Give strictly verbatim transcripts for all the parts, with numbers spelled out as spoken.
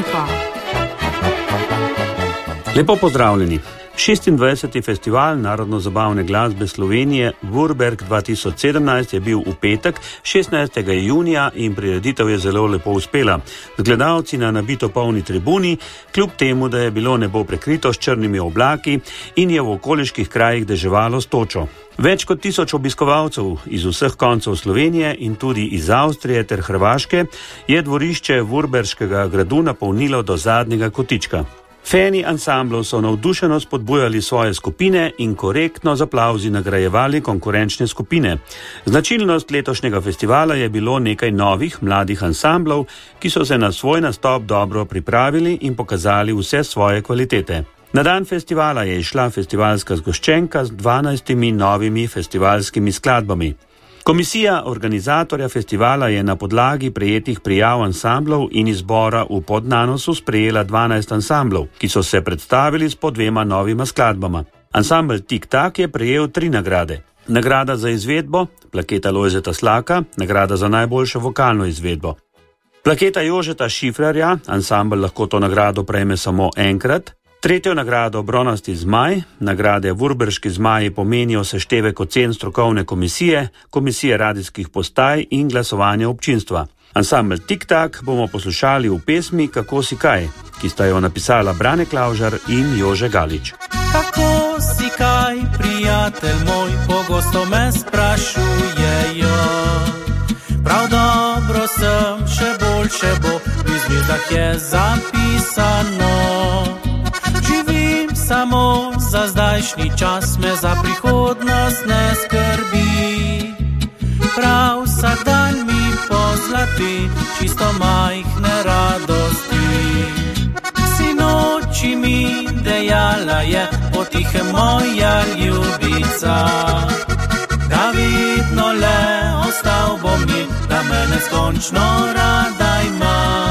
Evropa. Lepo pozdravljeni. šestindvajseti Festival narodno-zabavne glasbe Slovenije Würberg dva tisoč sedemnajst je bil v petek, šestnajstega junija, in prireditev je zelo lepo uspela. Z gledalci na nabito polni tribuni, kljub temu, da je bilo nebo prekrito s črnimi oblaki in je v okoliških krajih deževalo s točo. Več kot tisoč obiskovalcev iz vseh koncev Slovenije in tudi iz Avstrije ter Hrvaške je dvorišče Würberškega gradu napolnilo do zadnjega kotička. Fani ansamblov so navdušeno spodbujali svoje skupine in korektno z aplavzi nagrajevali konkurenčne skupine. Značilnost letošnjega festivala je bilo nekaj novih mladih ansamblov, ki so se na svoj nastop dobro pripravili in pokazali vse svoje kvalitete. Na dan festivala je išla festivalska zgoščenka z dvanajstimi novimi festivalskimi skladbami. Komisija organizatorja festivala je na podlagi prejetih prijav ansamblov in izbora v Podnanosu sprejela dvanajst ansamblov, ki so se predstavili s po dvema novima skladbama. Ansambl Tik Tak je prejel tri nagrade. Nagrada za izvedbo, plaketa Lojzeta Slaka, nagrada za najboljšo vokalno izvedbo. Plaketa Jožeta Šifrarja, ansambl lahko to nagrado prejme samo enkrat. Tretjo nagrado Bronasti zmaj, nagrade Würberški zmaji pomenijo seštevek ocen strokovne komisije, komisije radijskih postaj in glasovanja občinstva. Ansambl Tik Tak bomo poslušali v pesmi Kako si kaj, ki sta jo napisala Brane Klavžar in Jože Galič. Kako si kaj, prijatelj moj, pogosto me sprašujejo. Prav dobro sem, še boljše bo, v zvezdah je zapisano. Živim samo za zdajšnji čas, me za prihodnost ne skrbi. Prav vsak dan mi pozlati čisto majhne radosti. Sinoči mi dejala je potihe moja ljubica, da vidno le ostal bom mi, da me neskončno rada ima.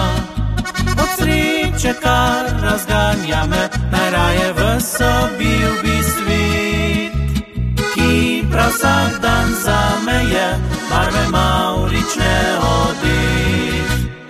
Od sreče, kar razganja me, najraje v sobi ljubi svit, ki prav vsak dan zame je barve mavrične odih.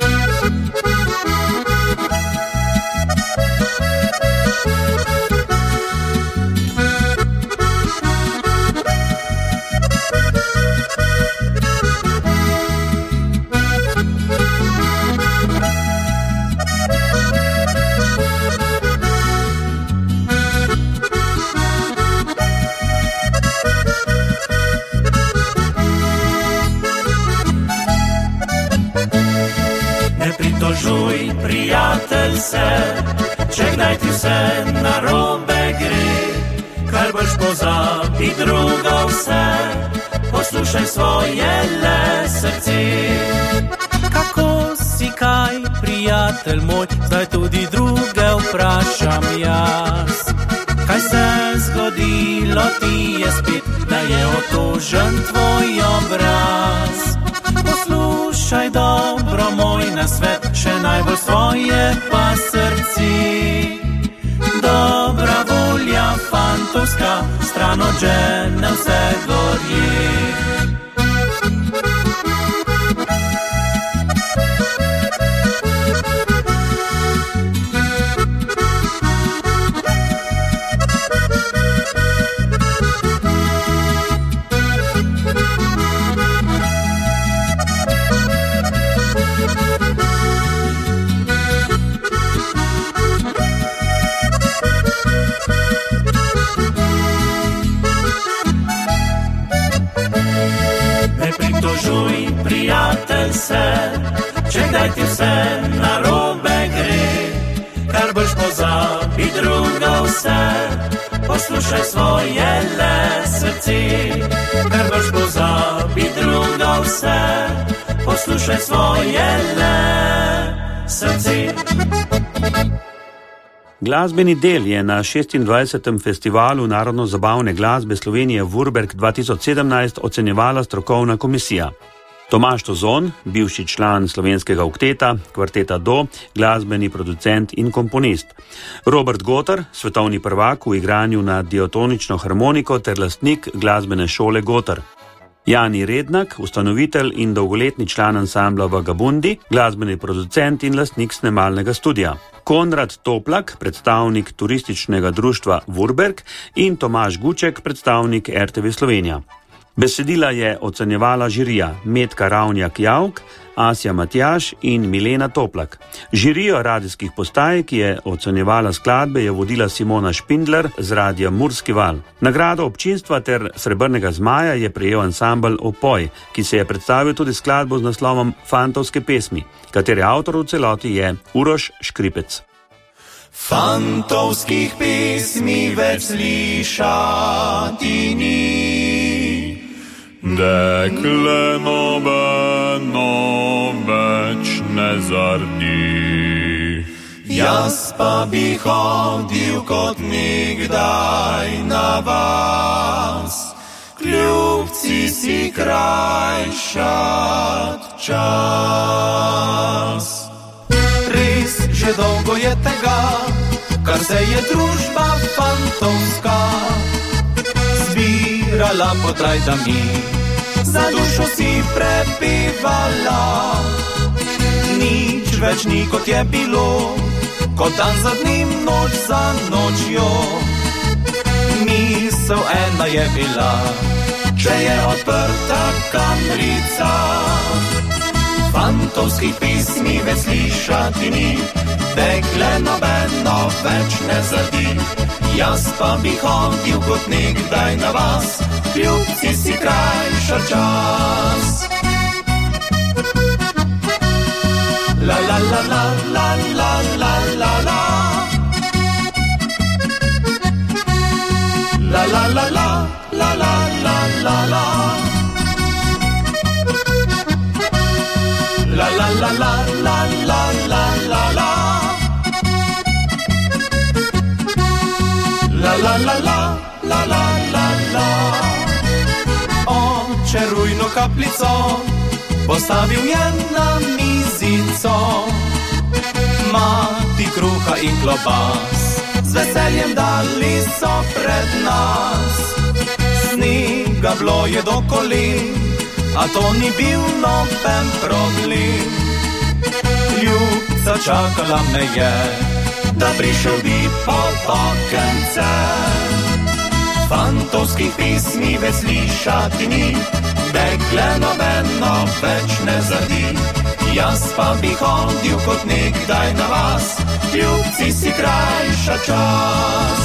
Pritožuj, prijatelj, se, če kdaj ti vse narobe gre, kar boš pozabi drugo vse, poslušaj svoje le srce. Kako si kaj, prijatelj moj, zdaj tudi druge vprašam jaz. Kaj se zgodilo ti je spet, da je otožen tvoj obraz? Poslušaj dobro moj nasvet, še najbolj svoje pa srci. Dobra volja fantovska, stran od žene vse gorje. Prijatelj se, če kdaj ti vse narobe gre, kar boš pozabi drugo vse, poslušaj svoje le srce. Kar boš pozabi drugo vse, poslušaj svoje le srce. Glasbeni del je na šestindvajsetem Festivalu narodno-zabavne glasbe Slovenije Würberg dva tisoč sedemnajst ocenjevala strokovna komisija. Tomaž Tozon, bivši član slovenskega okteta, kvarteta Do, glasbeni producent in komponist. Robert Gotar, svetovni prvak v igranju na diatonično harmoniko ter lastnik glasbene šole Gotar. Jani Rednak, ustanovitelj in dolgoletni član ansambla Vagabundi, glasbeni producent in lastnik snemalnega studia. Konrad Toplak, predstavnik turističnega društva Vurberg in Tomaž Guček, predstavnik R T V Slovenija. Besedila je ocenjevala žirija Metka Ravnjak-Javk, Asja Matjaž in Milena Toplak. Žirijo radijskih postaj, ki je ocenjevala skladbe, je vodila Simona Špindler z radia Murski val. Nagrado občinstva ter srebrnega zmaja je prejel ansambel Opoj, ki se je predstavil tudi skladbo z naslovom Fantovske pesmi, katere avtor v celoti je Uroš Škripec. Fantovskih pesmi več slišati ni, dekle nobeno več ne zardi. Jaz pa bi hodil kot nikdaj na vas, kljubci si krajšat čas. Res že dolgo je tega, kar se je družba fantovska zbirala pod rajdami, za dušo si prepivala. Nič več ni kot je bilo, kot dan za dnem, noč za nočjo. Misel ena je bila, če je odprta kamrica. Fantovskih pesmi več slišati ni, dekle nobeno več ne zardi. Jaz pa bi hodil kot nekdaj na vas, kljubci si krajšal čas. La la la la la la la la la. La la la la la la la la la. La la la la la la la la la. La la la la la la la la. Oče rujno kapljico postavil je na mizico, mati kruha in klobas z veseljem dali so pred nas. Snega bilo je do kolen, a to ni bil noben problem. Ljubca čakala me je, da prišel bi po okence. Fantovskih pesmi več slišati ni, dekle nobeno več ne zardi. Jaz pa bi hodil kot nekdaj na vas, ljubci si krajša čas.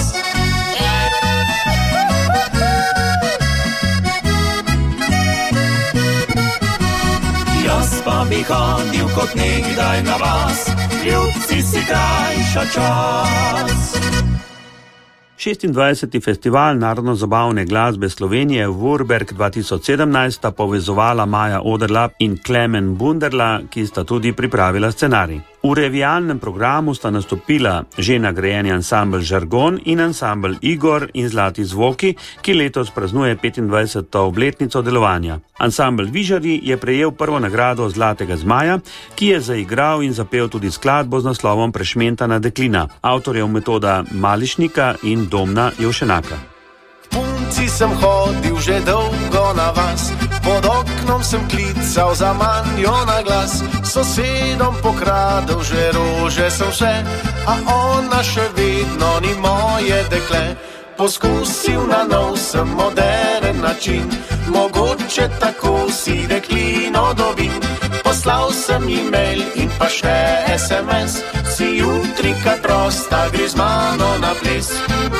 Jaz pa bi hodil kot nekdaj na vas, ljubci si krajša čas. šestindvajseti Festival narodno-zabavne glasbe Slovenije Vurberg dva tisoč sedemnajst sta povezovala Maja Oderlap in Klemen Bunderla, ki sta tudi pripravila scenarij. V revijalnem programu sta nastopila že nagrajeni ansambel Žargon in ansambel Igor in Zlati zvoki, ki letos praznuje petindvajseto obletnico delovanja. Ansambel Vižari je prejel prvo nagrado Zlatega zmaja, ki je zaigral in zapel tudi skladbo z naslovom Prešmentana deklina, avtorjev Metoda Mališnika in Domna Jevšenaka. Punci sem hodil že dolgo na vas, pod oknom sem klical za manjo na glas, sosedom pokradel že rože sem vse, a ona še vedno ni moje dekle. Poskusil na nov sem moderen način, mogoče tako si deklino dobim. Poslal sem e-mail in pa še es em es, si jutri kar prosta, gre z mano na ples.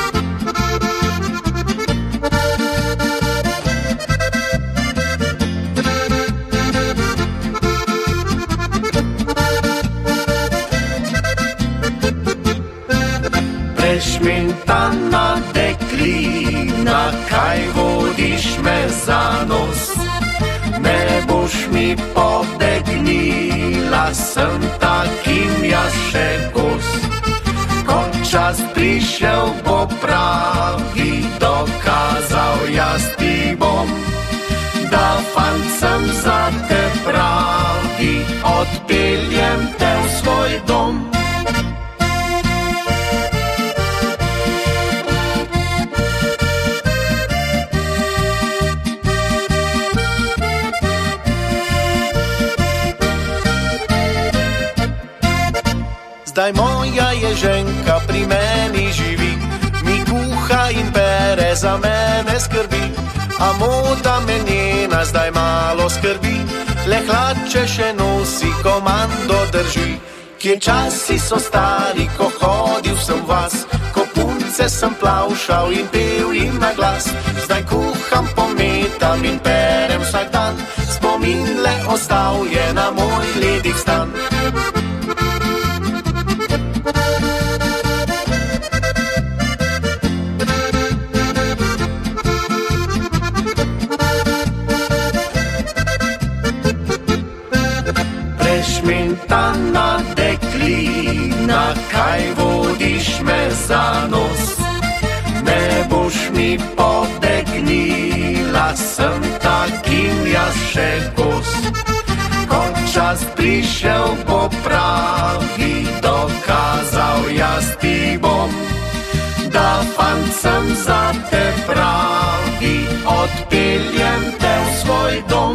Prešmentana deklina, kaj vodiš me za nos? Ne boš mi pobegnila, sem takim jaz še kos. Ko čas prišel bo pravi, dokazal jaz ti bom, da fant sem za te pravi, odpeljem te v svoj dom. Zdaj moja ježenka pri meni živi, mi kuha in pere, za mene skrbi. A moda me njena zdaj malo skrbi, le hlače še nosi, komando drži. Kje časi so stari, ko hodil sem vas, ko punce sem plavšal in pel jim na glas. Zdaj kuham, pometam in perem vsak dan, spomin le ostal je na moj ledik stan. Prešmintana deklina, kaj vodiš me za nos? Ne boš mi pobegnila, sem takim jaz še kos. Ko čas prišel po pravi, dokazal jaz ti bom, da fant sem za te pravi, odpeljem te v svoj dom.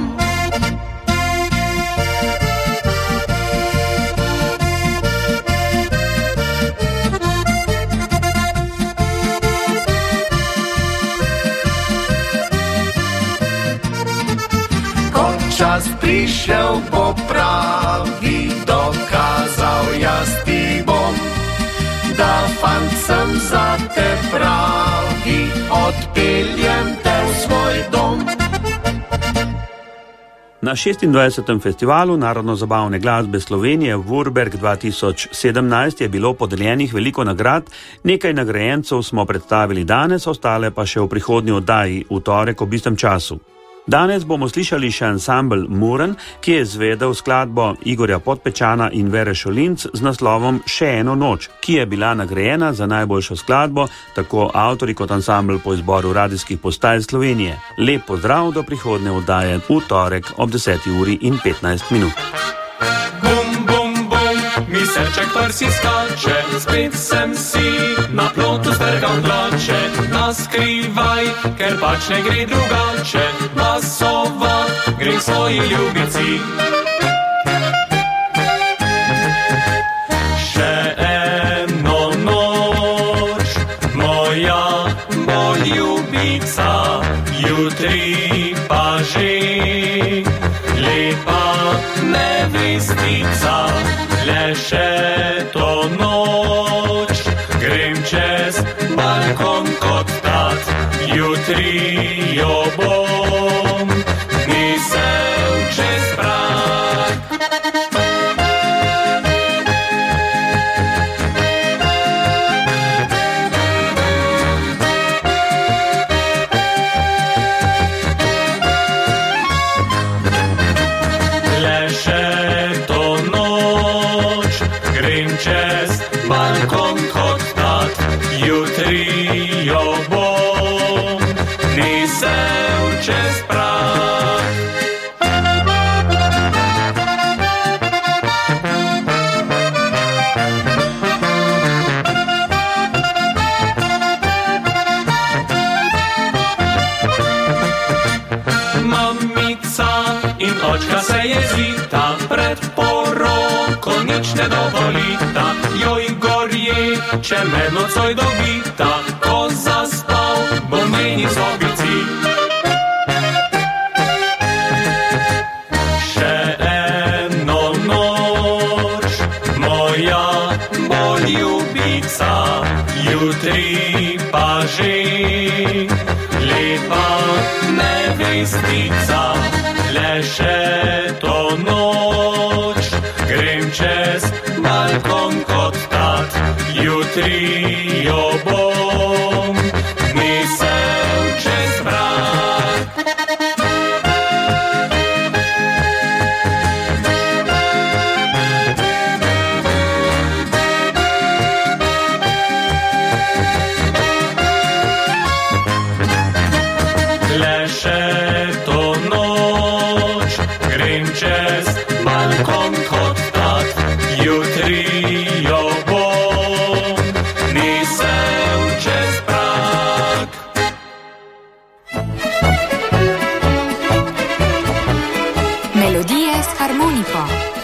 Čas prišel po pravi, dokazal jaz ti bom, da fant sem za te pravi, odpeljem te v svoj dom. Na šestindvajsetem festivalu narodno-zabavne glasbe Slovenije Vurberk dva tisoč sedemnajst je bilo podeljenih veliko nagrad, nekaj nagrajencev smo predstavili danes, ostale pa še v prihodnji oddaji v torek ob istem času. Danes bomo slišali še ansambel Muren, ki je izvedel skladbo Igorja Podpečana in Vere Šolinc z naslovom Še eno noč, ki je bila nagrajena za najboljšo skladbo, tako avtori kot ansambel po izboru radijskih postaj Slovenije. Lep pozdrav do prihodnje oddaje v torek ob deseti uri in petnajst minut. Mi srček prsi skače, spet sem si na plotu strgal glače. Naskrivaj, ker pač ne gre drugače, glasovat grem svoji ljubici. Še eno noč, moja bo ljubica, jutri pa že lepa nevestica. Le še to noč grem čez balkon kot tat, jutri jo bom nisel čez prag. Le še čez balkon kot tat, jutri jo bom nisel čez prag. Mamica in očka se jezita, pred poroko nič ne dovolita, joj gorje, če med nocoj dobita, ko zaspal bo meni zobici. Še eno noč, moja bo ljubica, jutri pa že lepa nevestica. Le še to noč grem čez balkon kot tat, jutri jo bom nisel čez prag. Le še to noč grem čez balkon kot tat, jutri jo bom nisel čez prag. Melodije s harmoniko.